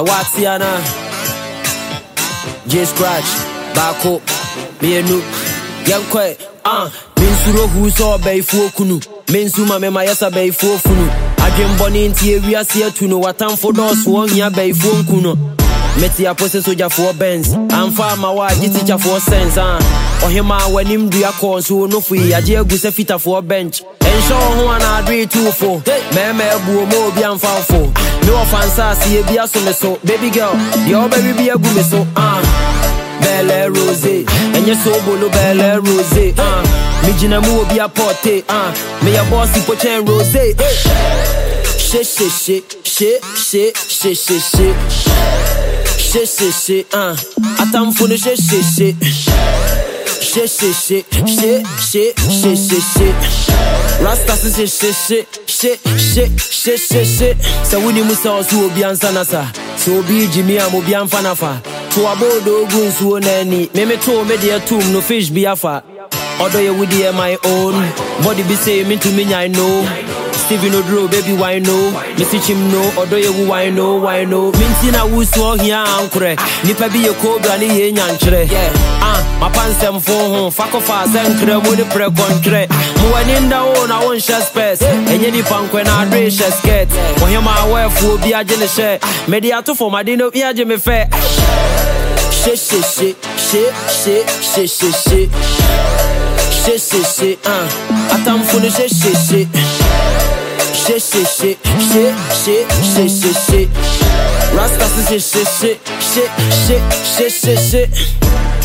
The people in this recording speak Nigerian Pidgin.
Watiana J Scratch Bako Mienu Yankwe Minsuro Huso Bayfo Kunu Minsuma Mema Yasa Bayfo Funu Adwem boni nti ewia se atuno watamfo dos wo hia Bayfo nkuno Meti apose soja for Benz amfa ma wa giticha for sense ohima wanim dua konso no fui age agusa fita for bench ensho ho ana adwe two for meme ebuo mo obi amfamfo no offense se bia so me so baby girl your baby be agu me so Belle Rose enye so bolo Belle Rose mi jina mu obi aporte me ya boss pochen Rose she atamfo no she Rasta she so wuni musa so obi ansa nasa so obi jimi am obi amfa nafa to abodo ogun so nani me to me de atum no fish bi afa odo ye with my own body be say me to me I know Steven Odro baby why no Missy Chim no odo ye why no minti na wuso hia ankure nipa bi ye cobra ni ye nyankyere my pansem fo ho fakofa senkre mo de pre kontre mo wani nda wo na won share space enye ni pankwe na adre share skirt wo hema awefu obi age ne share mediato for madino bi age me fe she atamfo no she Rasta she